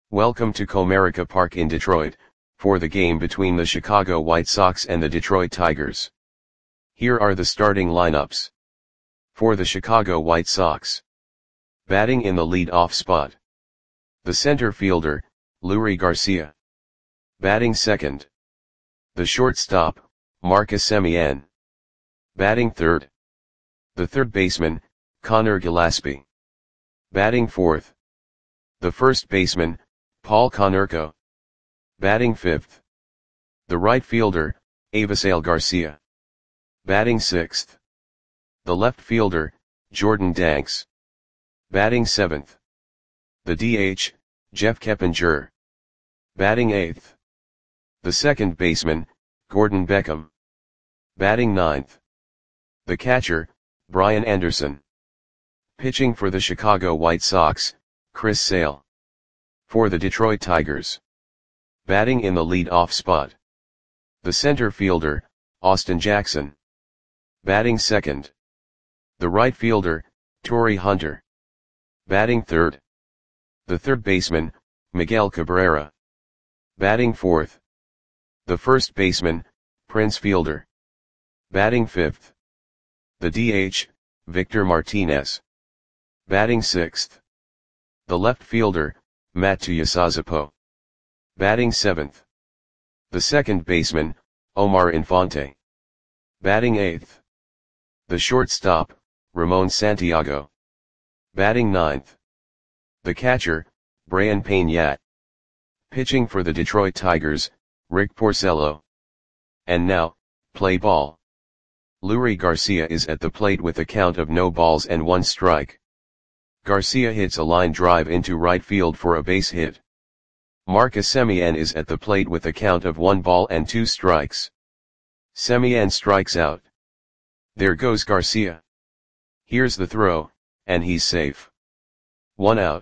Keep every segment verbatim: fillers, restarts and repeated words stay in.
Welcome to Comerica Park in Detroit, for the game between the Chicago White Sox and the Detroit Tigers. Here are the starting lineups. For the Chicago White Sox. Batting in the lead-off spot. The center fielder, Leury Garcia. Batting second. The shortstop, Marcus Semien. Batting third. The third baseman, Conor Gillaspie. Batting fourth. The first baseman, Paul Konerko. Batting fifth. The right fielder, Avisail Garcia. Batting sixth. The left fielder, Jordan Danks. Batting seventh. The D H, Jeff Keppinger. Batting eighth. The second baseman, Gordon Beckham. Batting ninth. The catcher, Brian Anderson. Pitching for the Chicago White Sox, Chris Sale. For the Detroit Tigers. Batting in the lead-off spot. The center fielder, Austin Jackson. Batting second. The right fielder, Torii Hunter. Batting third. The third baseman, Miguel Cabrera. Batting fourth. The first baseman, Prince Fielder. Batting fifth. The D H, Victor Martinez. Batting sixth. The left fielder, Matt Tuiasosopo. Batting seventh. The second baseman, Omar Infante. Batting eighth. The shortstop, Ramon Santiago. Batting ninth. The catcher, Brayan Peñate. Pitching for the Detroit Tigers, Rick Porcello. And now, play ball. Leury Garcia is at the plate with a count of no balls and one strike. Garcia hits a line drive into right field for a base hit. Marcus Semien is at the plate with a count of one ball and two strikes. Semien strikes out. There goes Garcia. Here's the throw, and he's safe. One out.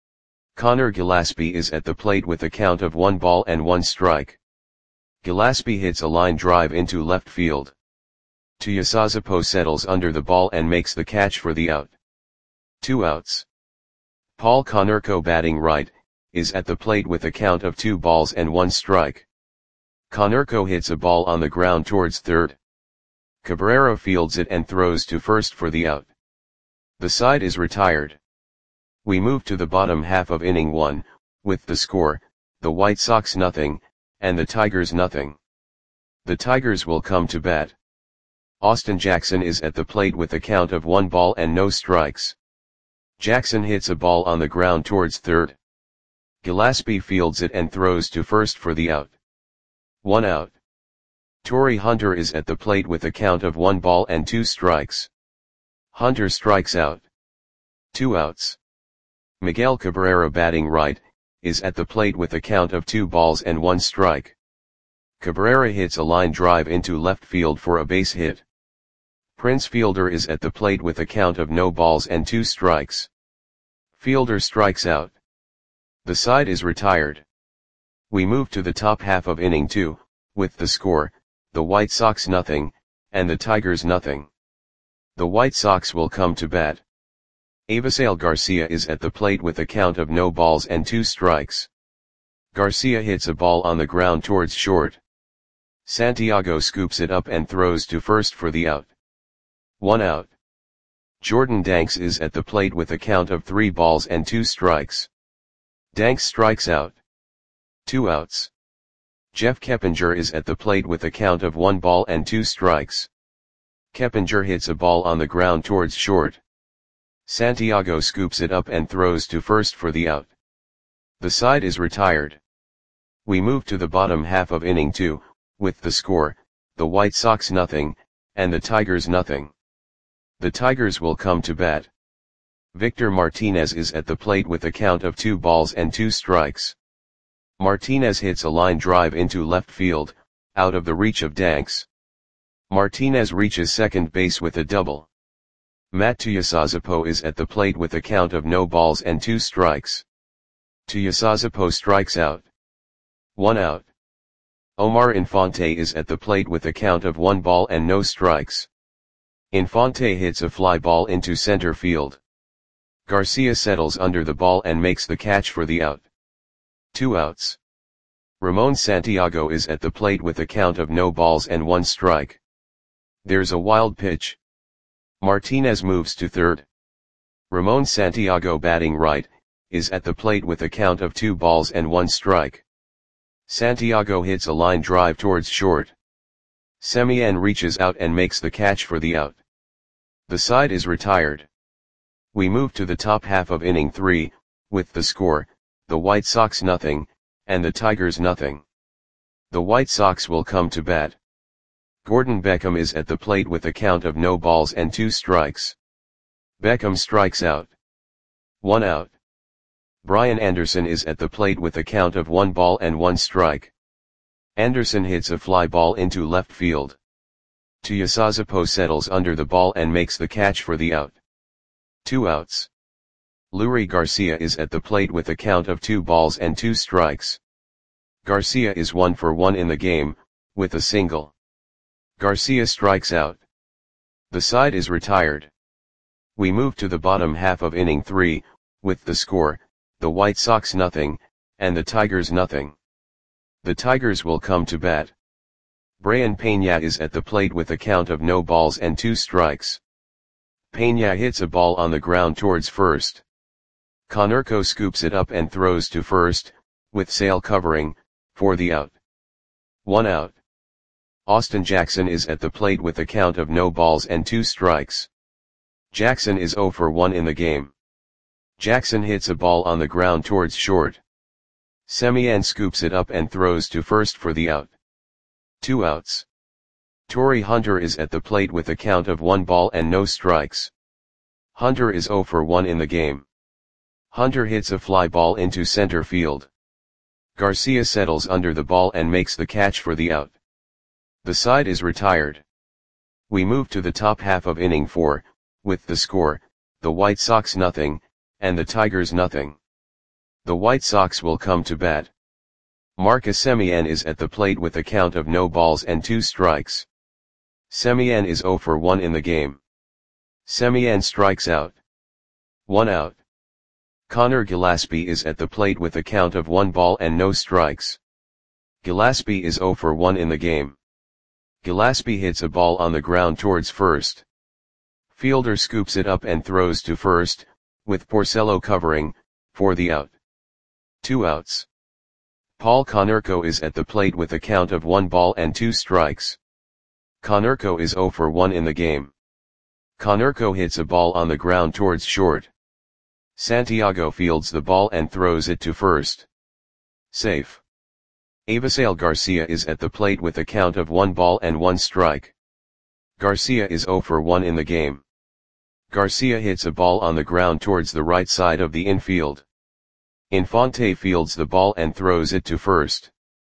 Conor Gillaspie is at the plate with a count of one ball and one strike. Gillaspie hits a line drive into left field. Tuiasosopo settles under the ball and makes the catch for the out. Two outs. Paul Konerko, batting right, is at the plate with a count of two balls and one strike. Konerko hits a ball on the ground towards third. Cabrera fields it and throws to first for the out. The side is retired. We move to the bottom half of inning one, with the score, the White Sox nothing, and the Tigers nothing. The Tigers will come to bat. Austin Jackson is at the plate with a count of one ball and no strikes. Jackson hits a ball on the ground towards third. Gillaspie fields it and throws to first for the out. One out. Torii Hunter is at the plate with a count of one ball and two strikes. Hunter strikes out. Two outs. Miguel Cabrera, batting right, is at the plate with a count of two balls and one strike. Cabrera hits a line drive into left field for a base hit. Prince Fielder is at the plate with a count of no balls and two strikes. Fielder strikes out. The side is retired. We move to the top half of inning two, with the score, the White Sox nothing, and the Tigers nothing. The White Sox will come to bat. Avisail Garcia is at the plate with a count of no balls and two strikes. Garcia hits a ball on the ground towards short. Santiago scoops it up and throws to first for the out. One out. Jordan Danks is at the plate with a count of three balls and two strikes. Danks strikes out. Two outs. Jeff Keppinger is at the plate with a count of one ball and two strikes. Keppinger hits a ball on the ground towards short. Santiago scoops it up and throws to first for the out. The side is retired. We move to the bottom half of inning two, with the score, the White Sox nothing, and the Tigers nothing. The Tigers will come to bat. Victor Martinez is at the plate with a count of two balls and two strikes. Martinez hits a line drive into left field, out of the reach of Danks. Martinez reaches second base with a double. Matt Tuiasosopo is at the plate with a count of no balls and two strikes. Tuiasosopo strikes out. One out. Omar Infante is at the plate with a count of one ball and no strikes. Infante hits a fly ball into center field. Garcia settles under the ball and makes the catch for the out. Two outs. Ramon Santiago is at the plate with a count of no balls and one strike. There's a wild pitch. Martinez moves to third. Ramon Santiago, batting right, is at the plate with a count of two balls and one strike. Santiago hits a line drive towards short. Semien reaches out and makes the catch for the out. The side is retired. We move to the top half of inning three, with the score, the White Sox nothing, and the Tigers nothing. The White Sox will come to bat. Gordon Beckham is at the plate with a count of no balls and two strikes. Beckham strikes out. One out. Brian Anderson is at the plate with a count of one ball and one strike. Anderson hits a fly ball into left field. Tuiasosopo settles under the ball and makes the catch for the out. Two outs. Leury Garcia is at the plate with a count of two balls and two strikes. Garcia is one for one in the game, with a single. Garcia strikes out. The side is retired. We move to the bottom half of inning three, with the score, the White Sox nothing, and the Tigers nothing. The Tigers will come to bat. Brayan Peña is at the plate with a count of no balls and two strikes. Peña hits a ball on the ground towards first. Konerko scoops it up and throws to first, with Sale covering, for the out. One out. Austin Jackson is at the plate with a count of no balls and two strikes. Jackson is zero for one in the game. Jackson hits a ball on the ground towards short. Semien scoops it up and throws to first for the out. Two outs. Torrey Hunter is at the plate with a count of one ball and no strikes. Hunter is zero for one in the game. Hunter hits a fly ball into center field. Garcia settles under the ball and makes the catch for the out. The side is retired. We move to the top half of inning four, with the score, the White Sox nothing, and the Tigers nothing. The White Sox will come to bat. Marcus Semien is at the plate with a count of no balls and two strikes. Semien is zero for one in the game. Semien strikes out. One out. Connor Gillaspie is at the plate with a count of one ball and no strikes. Gillaspie is zero for one in the game. Gillaspie hits a ball on the ground towards first. Fielder scoops it up and throws to first, with Porcello covering, for the out. Two outs. Paul Konerko is at the plate with a count of one ball and two strikes. Konerko is zero for one in the game. Konerko hits a ball on the ground towards short. Santiago fields the ball and throws it to first. Safe. Avisail Garcia is at the plate with a count of one ball and one strike. Garcia is zero for one in the game. Garcia hits a ball on the ground towards the right side of the infield. Infante fields the ball and throws it to first.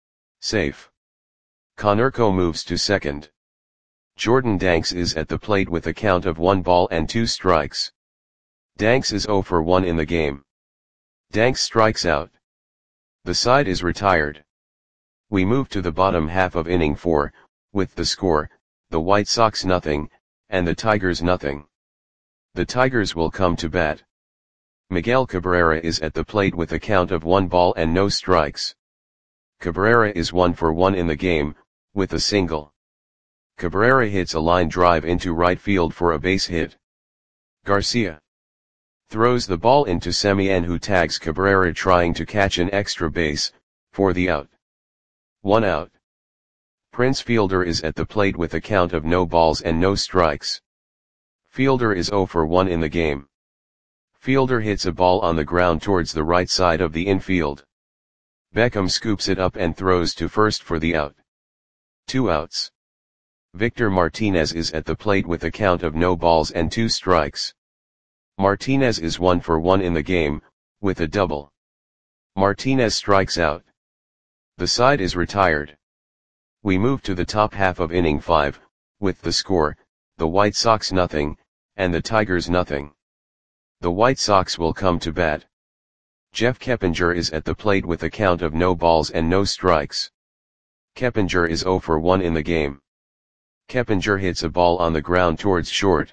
Safe. Konerko moves to second. Jordan Danks is at the plate with a count of one ball and two strikes. Danks is zero for one in the game. Danks strikes out. The side is retired. We move to the bottom half of inning four, with the score, the White Sox nothing, and the Tigers nothing. The Tigers will come to bat. Miguel Cabrera is at the plate with a count of one ball and no strikes. Cabrera is one for one in the game, with a single. Cabrera hits a line drive into right field for a base hit. Garcia throws the ball into Semien, who tags Cabrera trying to catch an extra base, for the out. One out. Prince Fielder is at the plate with a count of no balls and no strikes. Fielder is zero for one in the game. Fielder hits a ball on the ground towards the right side of the infield. Beckham scoops it up and throws to first for the out. Two outs. Victor Martinez is at the plate with a count of no balls and two strikes. Martinez is one for one in the game, with a double. Martinez strikes out. The side is retired. We move to the top half of inning five, with the score, the White Sox nothing, and the Tigers nothing. The White Sox will come to bat. Jeff Keppinger is at the plate with a count of no balls and no strikes. Keppinger is zero for one in the game. Keppinger hits a ball on the ground towards short.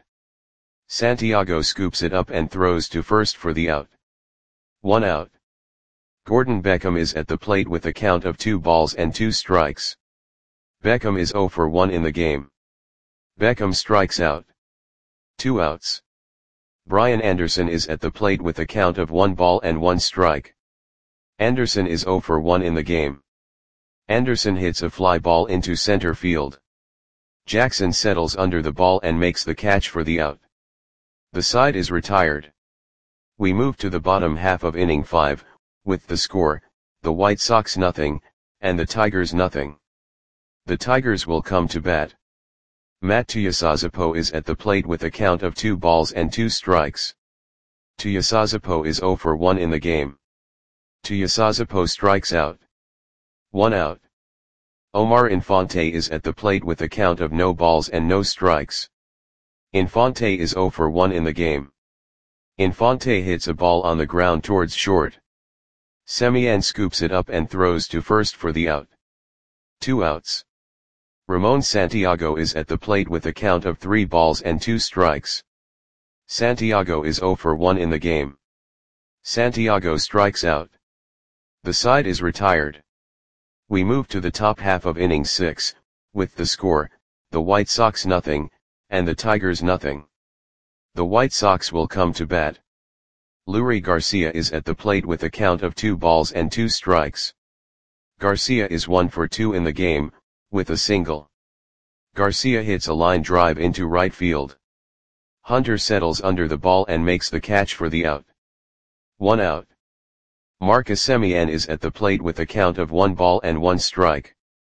Santiago scoops it up and throws to first for the out. One out. Gordon Beckham is at the plate with a count of two balls and two strikes. Beckham is zero for one in the game. Beckham strikes out. Two outs. Brian Anderson is at the plate with a count of one ball and one strike. Anderson is zero for one in the game. Anderson hits a fly ball into center field. Jackson settles under the ball and makes the catch for the out. The side is retired. We move to the bottom half of inning five, with the score, the White Sox nothing, and the Tigers nothing. The Tigers will come to bat. Matt Tuiasosopo is at the plate with a count of two balls and two strikes. Tuiasosopo is zero for one in the game. Tuiasosopo strikes out. One out. Omar Infante is at the plate with a count of no balls and no strikes. Infante is zero for one in the game. Infante hits a ball on the ground towards short. Semien scoops it up and throws to first for the out. Two outs. Ramon Santiago is at the plate with a count of three balls and two strikes. Santiago is zero for one in the game. Santiago strikes out. The side is retired. We move to the top half of inning six, with the score, the White Sox nothing, and the Tigers nothing. The White Sox will come to bat. Leury Garcia is at the plate with a count of two balls and two strikes. Garcia is one for two in the game, with a single. Garcia hits a line drive into right field. Hunter settles under the ball and makes the catch for the out. One out. Marcus Semien is at the plate with a count of one ball and one strike.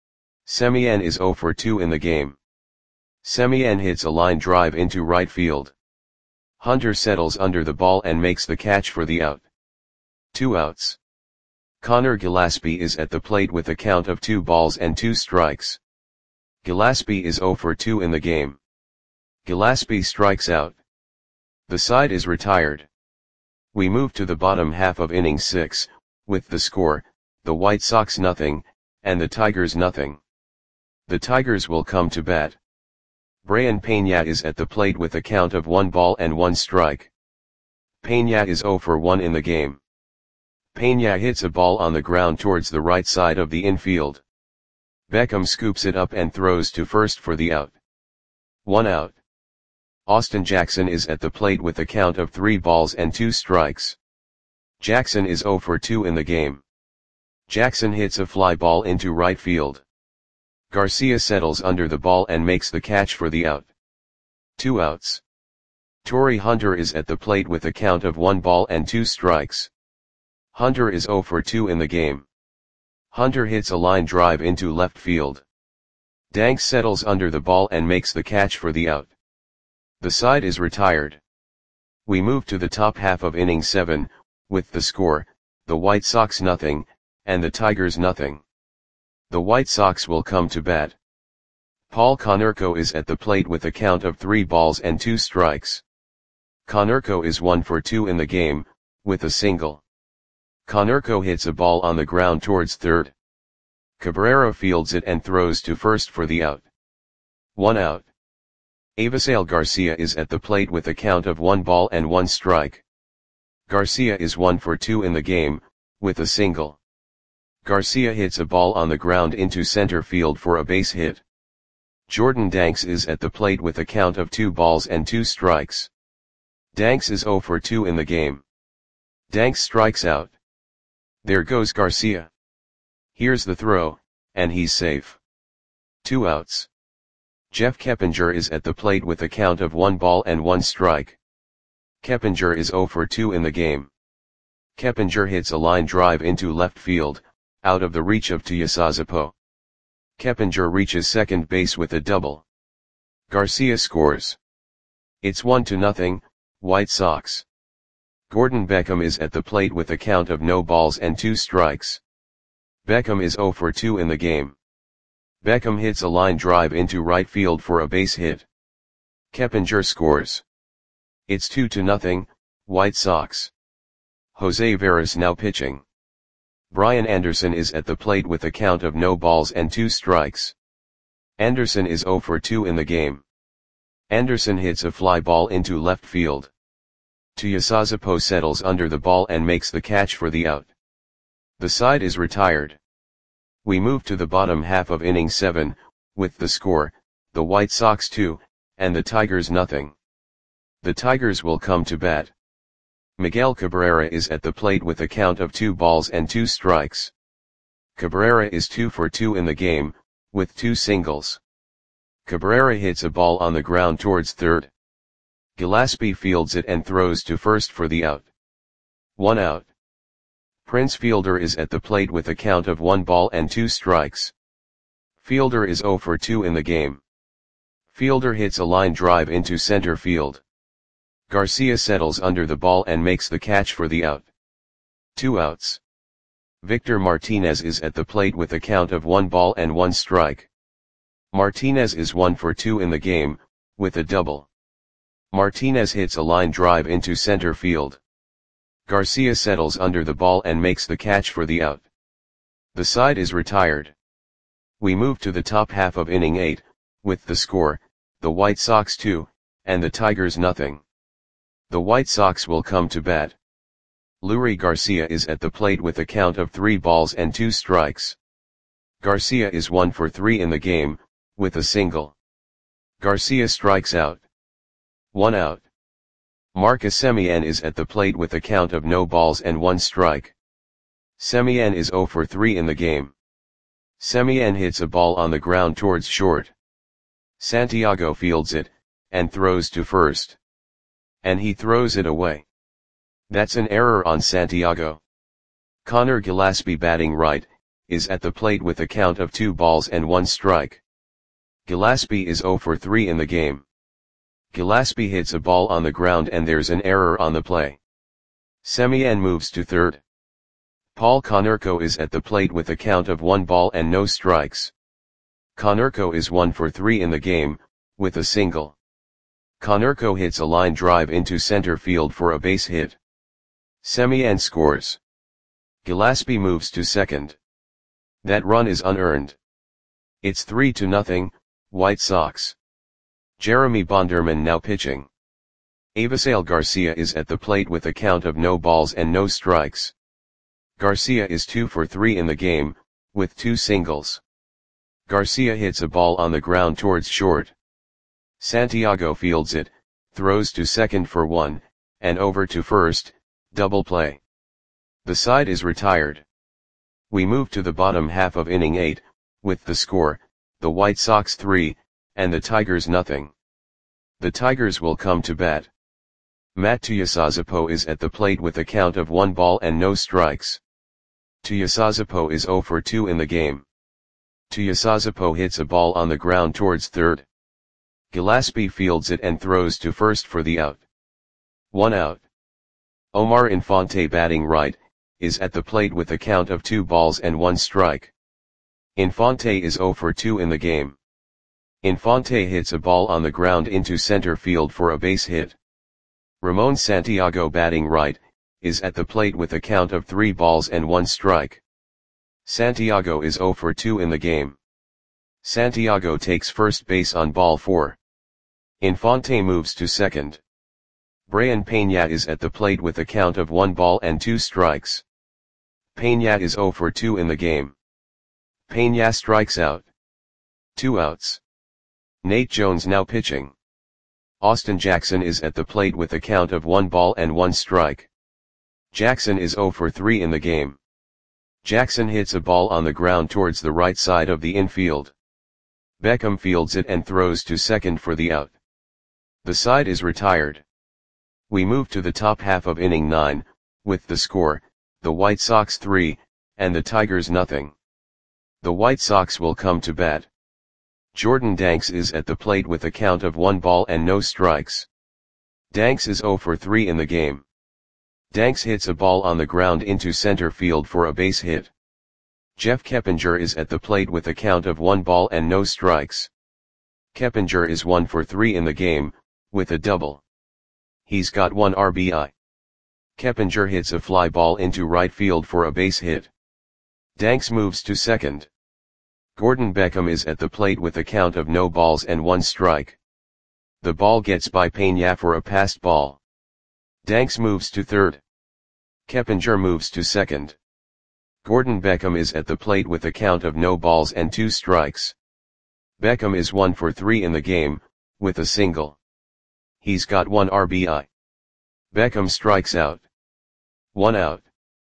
Semien is zero for two in the game. Semien hits a line drive into right field. Hunter settles under the ball and makes the catch for the out. Two outs. Connor Gillaspie is at the plate with a count of two balls and two strikes. Gillaspie is zero for two in the game. Gillaspie strikes out. The side is retired. We move to the bottom half of inning six, with the score, the White Sox nothing, and the Tigers nothing. The Tigers will come to bat. Brayan Peña is at the plate with a count of one ball and one strike. Peña is zero for one in the game. Peña hits a ball on the ground towards the right side of the infield. Beckham scoops it up and throws to first for the out. One out. Austin Jackson is at the plate with a count of three balls and two strikes. Jackson is zero for two in the game. Jackson hits a fly ball into right field. Garcia settles under the ball and makes the catch for the out. Two outs. Torii Hunter is at the plate with a count of one ball and two strikes. Hunter is zero for two in the game. Hunter hits a line drive into left field. Danks settles under the ball and makes the catch for the out. The side is retired. We move to the top half of inning seven, with the score, the White Sox nothing, and the Tigers nothing. The White Sox will come to bat. Paul Konerko is at the plate with a count of three balls and two strikes. Konerko is one for two in the game, with a single. Konerko hits a ball on the ground towards third. Cabrera fields it and throws to first for the out. One out. Avisail Garcia is at the plate with a count of one ball and one strike. Garcia is one for two in the game, with a single. Garcia hits a ball on the ground into center field for a base hit. Jordan Danks is at the plate with a count of two balls and two strikes. Danks is zero for two in the game. Danks strikes out. There goes Garcia. Here's the throw, and he's safe. Two outs. Jeff Keppinger is at the plate with a count of one ball and one strike. Keppinger is zero for two in the game. Keppinger hits a line drive into left field, out of the reach of Tuiasosopo. Keppinger reaches second base with a double. Garcia scores. It's one to nothing, White Sox. Gordon Beckham is at the plate with a count of no balls and two strikes. Beckham is zero for two in the game. Beckham hits a line drive into right field for a base hit. Keppinger scores. It's two to nothing, White Sox. Jose Veras now pitching. Brian Anderson is at the plate with a count of no balls and two strikes. Anderson is zero for two in the game. Anderson hits a fly ball into left field. Tuiasosopo settles under the ball and makes the catch for the out. The side is retired. We move to the bottom half of inning seven, with the score, the White Sox two, and the Tigers nothing. The Tigers will come to bat. Miguel Cabrera is at the plate with a count of two balls and two strikes. Cabrera is two for two in the game, with two singles. Cabrera hits a ball on the ground towards third. Gillaspie fields it and throws to first for the out. One out. Prince Fielder is at the plate with a count of one ball and two strikes. Fielder is zero for two in the game. Fielder hits a line drive into center field. Garcia settles under the ball and makes the catch for the out. Two outs. Victor Martinez is at the plate with a count of one ball and one strike. Martinez is one for two in the game, with a double. Martinez hits a line drive into center field. Garcia settles under the ball and makes the catch for the out. The side is retired. We move to the top half of inning eight, with the score, the White Sox two, and the Tigers nothing. The White Sox will come to bat. Leury Garcia is at the plate with a count of three balls and two strikes. Garcia is one for three in the game, with a single. Garcia strikes out. One out. Marcus Semien is at the plate with a count of no balls and one strike. Semien is zero for three in the game. Semien hits a ball on the ground towards short. Santiago fields it, and throws to first. And he throws it away. That's an error on Santiago. Connor Gillaspie, batting right, is at the plate with a count of two balls and one strike. Gillaspie is zero for three in the game. Gillaspie hits a ball on the ground and there's an error on the play. Semien moves to third. Paul Konerko is at the plate with a count of one ball and no strikes. Konerko is one for three in the game, with a single. Konerko hits a line drive into center field for a base hit. Semien scores. Gillaspie moves to second. That run is unearned. It's three to nothing, White Sox. Jeremy Bonderman now pitching. Avisail Garcia is at the plate with a count of no balls and no strikes. Garcia is two for three in the game, with two singles. Garcia hits a ball on the ground towards short. Santiago fields it, throws to second for one, and over to first, double play. The side is retired. We move to the bottom half of inning eight, with the score, the White Sox three, and the Tigers nothing. The Tigers will come to bat. Matt Tuiasosopo is at the plate with a count of one ball and no strikes. Tuiasosopo is zero for two in the game. Tuiasosopo hits a ball on the ground towards third. Gillaspie fields it and throws to first for the out. One out. Omar Infante, batting right, is at the plate with a count of two balls and one strike. Infante is zero for two in the game. Infante hits a ball on the ground into center field for a base hit. Ramon Santiago, batting right, is at the plate with a count of three balls and one strike. Santiago is zero for two in the game. Santiago takes first base on ball four. Infante moves to second. Brayan Peña is at the plate with a count of one ball and two strikes. Peña is zero for two in the game. Peña strikes out. Two outs. Nate Jones now pitching. Austin Jackson is at the plate with a count of one ball and one strike. Jackson is zero for three in the game. Jackson hits a ball on the ground towards the right side of the infield. Beckham fields it and throws to second for the out. The side is retired. We move to the top half of inning nine, with the score, the White Sox three, and the Tigers nothing. The White Sox will come to bat. Jordan Danks is at the plate with a count of one ball and no strikes. Danks is zero for three in the game. Danks hits a ball on the ground into center field for a base hit. Jeff Keppinger is at the plate with a count of one ball and no strikes. Keppinger is one for three in the game, with a double. He's got one R B I. Keppinger hits a fly ball into right field for a base hit. Danks moves to second. Gordon Beckham is at the plate with a count of no balls and one strike. The ball gets by Peña for a passed ball. Danks moves to third. Keppinger moves to second. Gordon Beckham is at the plate with a count of no balls and two strikes. Beckham is one for three in the game, with a single. He's got one R B I. Beckham strikes out. One out.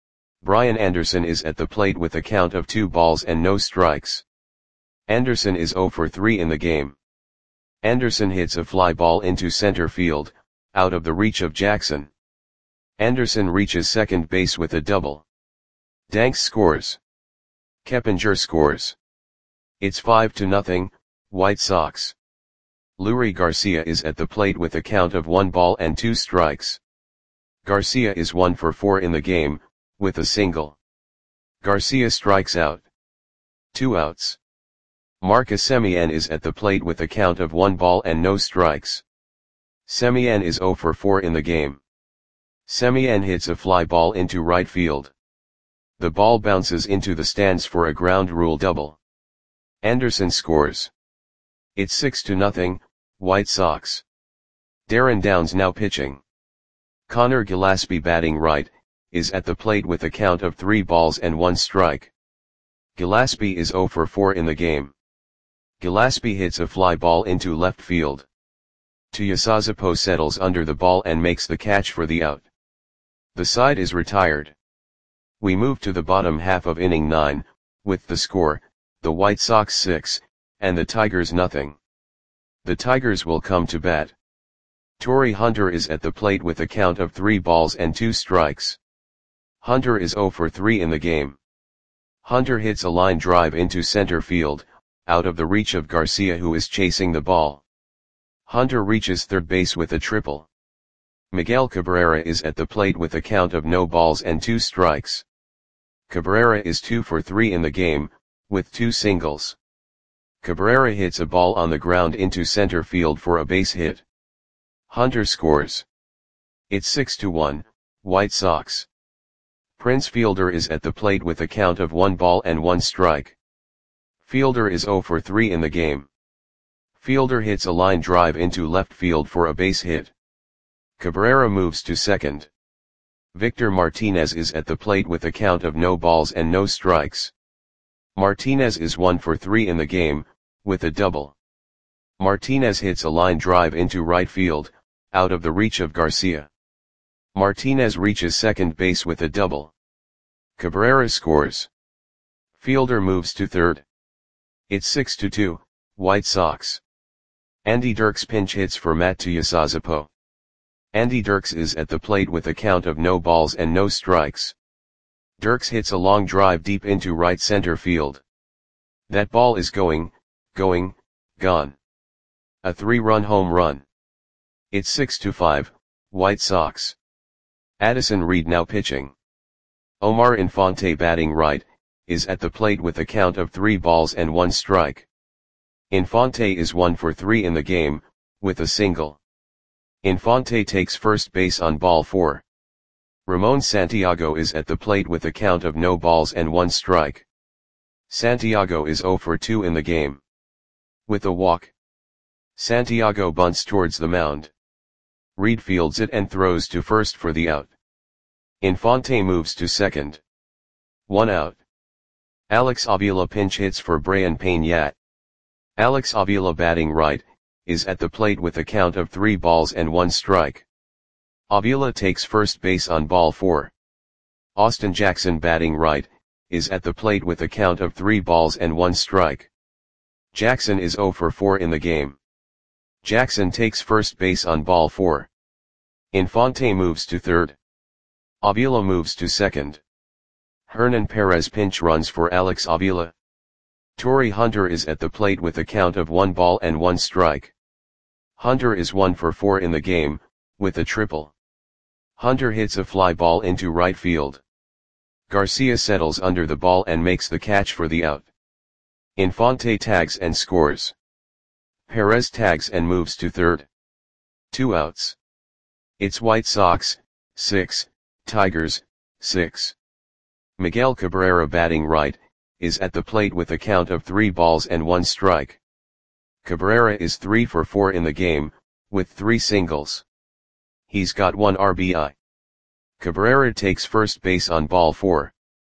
Brian Anderson is at the plate with a count of two balls and no strikes. Anderson is zero for three in the game. Anderson hits a fly ball into center field, out of the reach of Jackson. Anderson reaches second base with a double. Danks scores. Keppinger scores. It's five to nothing, White Sox. Leury Garcia is at the plate with a count of one ball and two strikes. Garcia is one for four in the game, with a single. Garcia strikes out. Two outs. Marcus Semien is at the plate with a count of one ball and no strikes. Semien is zero for four in the game. Semien hits a fly ball into right field. The ball bounces into the stands for a ground rule double. Anderson scores. It's six to nothing, White Sox. Darren Downs now pitching. Connor Gillaspie batting right, is at the plate with a count of three balls and one strike. Gillaspie is zero for four in the game. Gillaspie hits a fly ball into left field. Tuiasosopo settles under the ball and makes the catch for the out. The side is retired. We move to the bottom half of inning nine, with the score, the White Sox six, and the Tigers nothing. The Tigers will come to bat. Torii Hunter is at the plate with a count of three balls and two strikes. Hunter is zero for three in the game. Hunter hits a line drive into center field, out of the reach of Garcia who is chasing the ball. Hunter reaches third base with a triple. Miguel Cabrera is at the plate with a count of no balls and two strikes. Cabrera is two for three in the game, with two singles. Cabrera hits a ball on the ground into center field for a base hit. Hunter scores. It's six to one, White Sox. Prince Fielder is at the plate with a count of one ball and one strike. Fielder is zero for three in the game. Fielder hits a line drive into left field for a base hit. Cabrera moves to second. Victor Martinez is at the plate with a count of no balls and no strikes. Martinez is one for three in the game, with a double. Martinez hits a line drive into right field, out of the reach of Garcia. Martinez reaches second base with a double. Cabrera scores. Fielder moves to third. It's six to two, White Sox. Andy Dirks pinch hits for Matt Tuiasosopo. Andy Dirks is at the plate with a count of no balls and no strikes. Dirks hits a long drive deep into right center field. That ball is going, going, gone. A three-run home run. It's six to five, White Sox. Addison Reed now pitching. Omar Infante batting right, is at the plate with a count of three balls and one strike. Infante is one for three in the game, with a single. Infante takes first base on ball four. Ramon Santiago is at the plate with a count of no balls and one strike. Santiago is zero for two in the game. With a walk. Santiago bunts towards the mound. Reed fields it and throws to first for the out. Infante moves to second. One out. Alex Avila pinch hits for Brian Peña. Alex Avila batting right, is at the plate with a count of three balls and one strike. Avila takes first base on ball four. Austin Jackson batting right, is at the plate with a count of three balls and one strike. Jackson is zero for four in the game. Jackson takes first base on ball four. Infante moves to third. Avila moves to second. Hernan Perez pinch runs for Alex Avila. Torii Hunter is at the plate with a count of one ball and one strike. Hunter is one for four in the game, with a triple. Hunter hits a fly ball into right field. Garcia settles under the ball and makes the catch for the out. Infante tags and scores. Perez tags and moves to third. Two outs. It's White Sox, six, Tigers, six. Miguel Cabrera batting right, is at the plate with a count of three balls and one strike. Cabrera is three for four in the game, with three singles. He's got one R B I. Cabrera takes first base on ball four.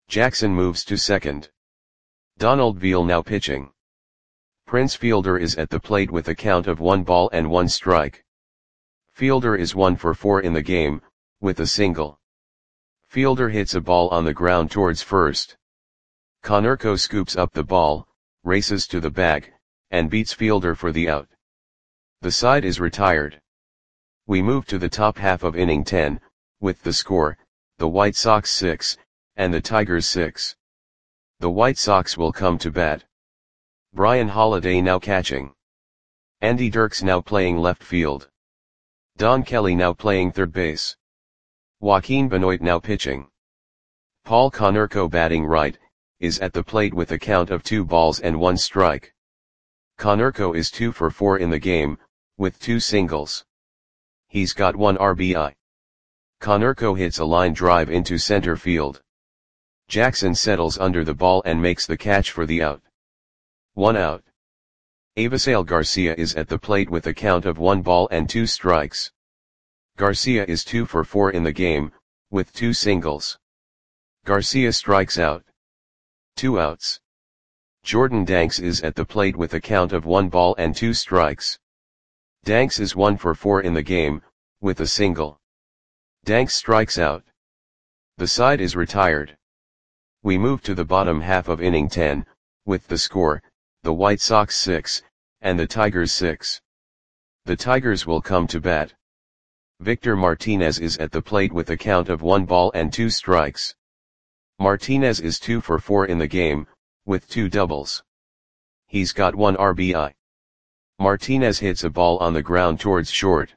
Jackson moves to second. Donald Veal now pitching. Prince Fielder is at the plate with a count of one ball and one strike. Fielder is one for four in the game, with a single. Fielder hits a ball on the ground towards first. Konerko scoops up the ball, races to the bag, and beats Fielder for the out. The side is retired. We move to the top half of inning ten, with the score, the White Sox six, and the Tigers six. The White Sox will come to bat. Brian Holiday now catching. Andy Dirks now playing left field. Don Kelly now playing third base. Joaquin Benoit now pitching. Paul Konerko batting right, is at the plate with a count of two balls and one strike. Konerko is two for four in the game, with two singles. He's got one R B I. Konerko hits a line drive into center field. Jackson settles under the ball and makes the catch for the out. One out. Avisail Garcia is at the plate with a count of one ball and two strikes. Garcia is two for four in the game, with two singles. Garcia strikes out. Two outs. Jordan Danks is at the plate with a count of one ball and two strikes. Danks is one for four in the game, with a single. Danks strikes out. The side is retired. We move to the bottom half of inning ten, with the score, the White Sox six, and the Tigers six. The Tigers will come to bat. Victor Martinez is at the plate with a count of one ball and two strikes. Martinez is two for four in the game, with two doubles. He's got one R B I. Martinez hits a ball on the ground towards short.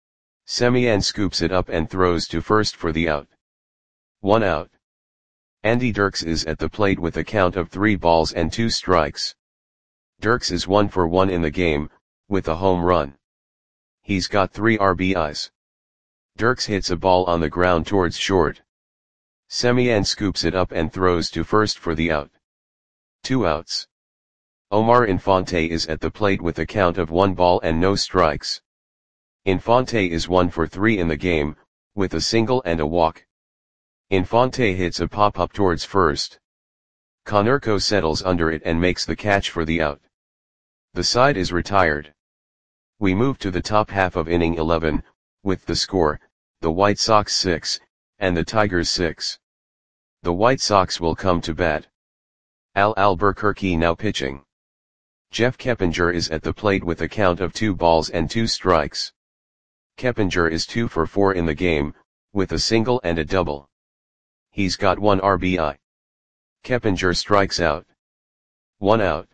Semien scoops it up and throws to first for the out. One out. Andy Dirks is at the plate with a count of three balls and two strikes. Dirks is one for one in the game, with a home run. He's got three R B Is. Dirks hits a ball on the ground towards short. Semien scoops it up and throws to first for the out. Two outs. Omar Infante is at the plate with a count of one ball and no strikes. Infante is one for three in the game, with a single and a walk. Infante hits a pop-up towards first. Konerko settles under it and makes the catch for the out. The side is retired. We move to the top half of inning eleven, with the score, the White Sox six, and the Tigers six. The White Sox will come to bat. Al Albuquerque now pitching. Jeff Keppinger is at the plate with a count of two balls and two strikes. Keppinger is two for four in the game, with a single and a double. He's got one R B I. Keppinger strikes out. One out.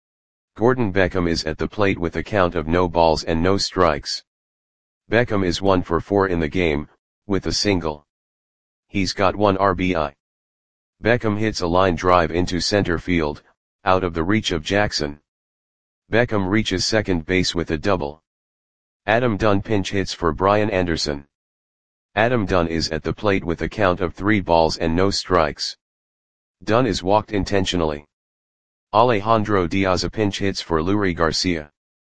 Gordon Beckham is at the plate with a count of no balls and no strikes. Beckham is one for four in the game, with a single. He's got one R B I. Beckham hits a line drive into center field, out of the reach of Jackson. Beckham reaches second base with a double. Adam Dunn pinch hits for Brian Anderson. Adam Dunn is at the plate with a count of three balls and no strikes. Dunn is walked intentionally. Alejandro Diaz pinch hits for Lurie Garcia.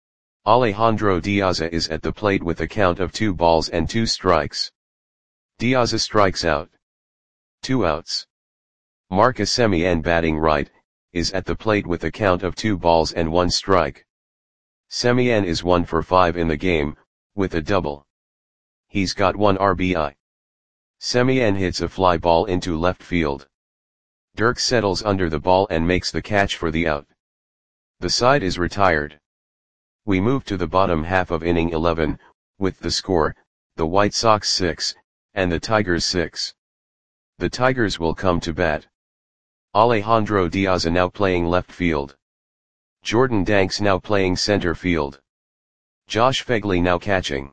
Alejandro Diaz is at the plate with a count of two balls and two strikes. Diaz strikes out. Two outs. Marcus Semien batting right, is at the plate with a count of two balls and one strike. Semien is one for five in the game, with a double. He's got one R B I. Semien hits a fly ball into left field. Dirks settles under the ball and makes the catch for the out. The side is retired. We move to the bottom half of inning eleven, with the score, the White Sox six, and the Tigers six. The Tigers will come to bat. Alejandro Diaz now playing left field. Jordan Danks now playing center field. Josh Phegley now catching.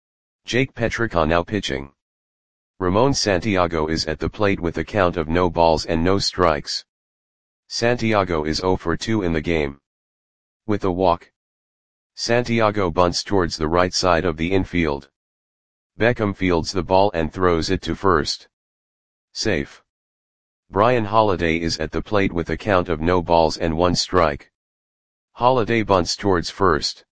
Jake Petricka now pitching. Ramon Santiago is at the plate with a count of no balls and no strikes. Santiago is zero for two in the game. With a walk. Santiago bunts towards the right side of the infield. Beckham fields the ball and throws it to first. Safe. Brian Holiday is at the plate with a count of no balls and one strike. Holiday bunts towards first.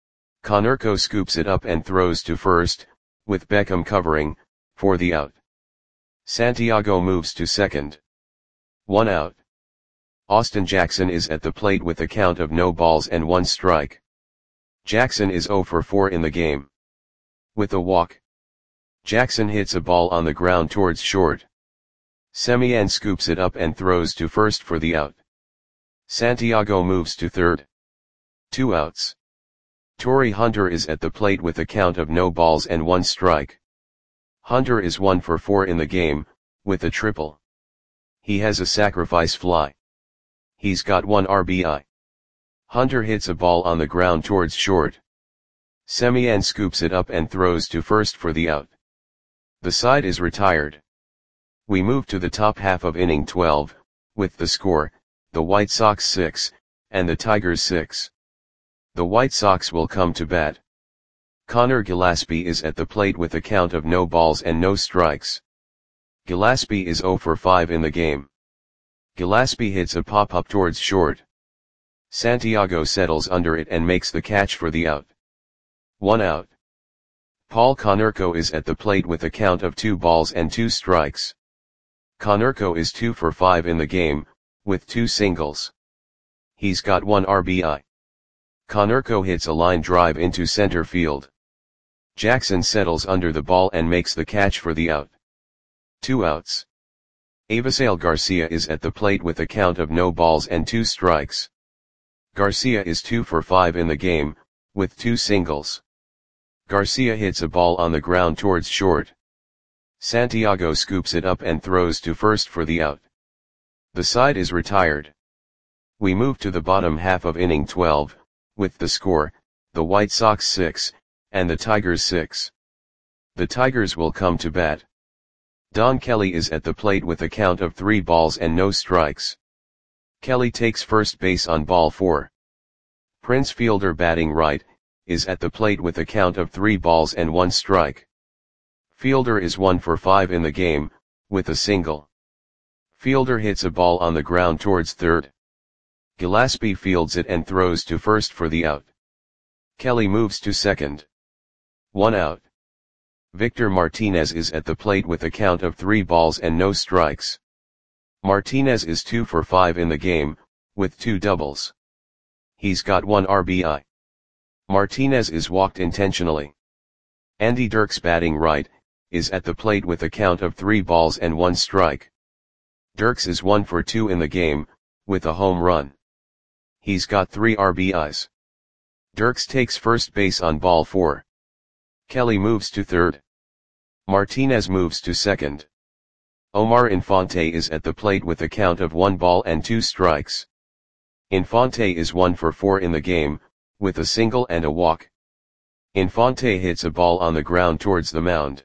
Konerko scoops it up and throws to first, with Beckham covering, for the out. Santiago moves to second. One out. Austin Jackson is at the plate with a count of no balls and one strike. Jackson is zero for four in the game. With a walk, Jackson hits a ball on the ground towards short. Semien scoops it up and throws to first for the out. Santiago moves to third. Two outs. Torii Hunter is at the plate with a count of no balls and one strike. Hunter is one for four in the game, with a triple. He has a sacrifice fly. He's got one R B I. Hunter hits a ball on the ground towards short. Semien scoops it up and throws to first for the out. The side is retired. We move to the top half of inning twelve, with the score, the White Sox six, and the Tigers six. The White Sox will come to bat. Connor Gillaspie is at the plate with a count of no balls and no strikes. Gillaspie is zero for five in the game. Gillaspie hits a pop-up towards short. Santiago settles under it and makes the catch for the out. One out. Paul Konerko is at the plate with a count of two balls and two strikes. Konerko is two for five in the game, with two singles. He's got one R B I. Konerko hits a line drive into center field. Jackson settles under the ball and makes the catch for the out. Two outs. Avisail Garcia is at the plate with a count of no balls and two strikes. Garcia is two for five in the game, with two singles. Garcia hits a ball on the ground towards short. Santiago scoops it up and throws to first for the out. The side is retired. We move to the bottom half of inning twelve, with the score, the White Sox six, and the Tigers six. The Tigers will come to bat. Don Kelly is at the plate with a count of three balls and no strikes. Kelly takes first base on ball four. Prince Fielder, batting right, is at the plate with a count of three balls and one strike. Fielder is one for five in the game, with a single. Fielder hits a ball on the ground towards third. Gillaspie fields it and throws to first for the out. Kelly moves to second. One out. Victor Martinez is at the plate with a count of three balls and no strikes. Martinez is two for five in the game, with two doubles. He's got one R B I. Martinez is walked intentionally. Andy Dirks, batting right, is at the plate with a count of three balls and one strike. Dirks is one for two in the game, with a home run. He's got three R B Is. Dirks takes first base on ball four. Kelly moves to third. Martinez moves to second. Omar Infante is at the plate with a count of one ball and two strikes. Infante is one for four in the game, with a single and a walk. Infante hits a ball on the ground towards the mound.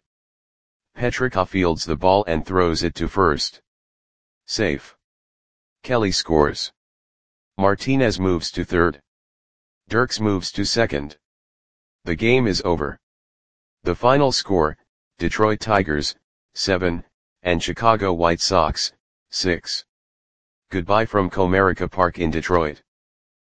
Petrica fields the ball and throws it to first. Safe. Kelly scores. Martinez moves to third. Dirks moves to second. The game is over. The final score, Detroit Tigers, seven, and Chicago White Sox, six. Goodbye from Comerica Park in Detroit.